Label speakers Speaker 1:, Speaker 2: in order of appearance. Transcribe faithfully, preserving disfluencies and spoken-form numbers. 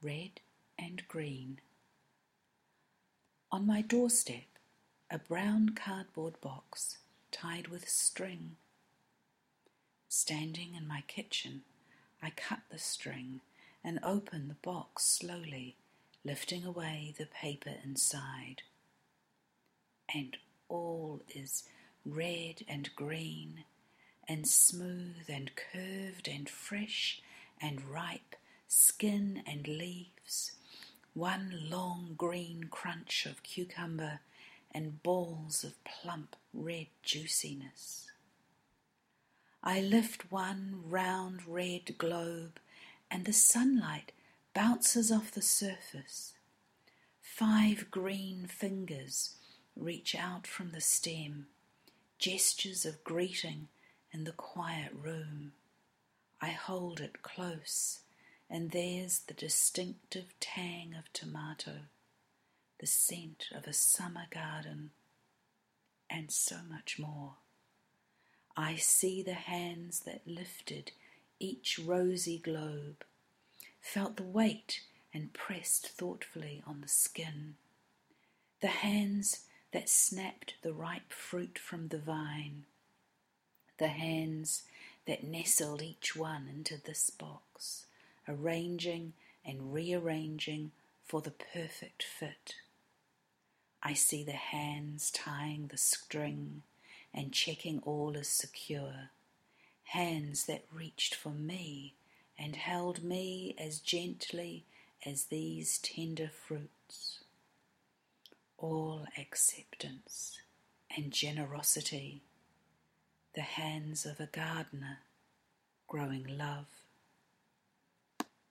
Speaker 1: red and green. On my doorstep, a brown cardboard box tied with string. Standing in my kitchen, I cut the string and open the box slowly, lifting away the paper inside. And all is red and green, and smooth and curved and fresh and ripe, skin and leaves, one long green crunch of cucumber and balls of plump red juiciness. I lift one round red globe, and the sunlight bounces off the surface. Five green fingers reach out from the stem, gestures of greeting in the quiet room. I hold it close, and there's the distinctive tang of tomato, the scent of a summer garden, and so much more. I see the hands that lifted each rosy globe, felt the weight and pressed thoughtfully on the skin, the hands that snapped the ripe fruit from the vine, the hands that nestled each one into this box, arranging and rearranging for the perfect fit. I see the hands tying the string and checking all is secure, hands that reached for me and held me as gently as these tender fruits. All acceptance and generosity, the hands of a gardener growing love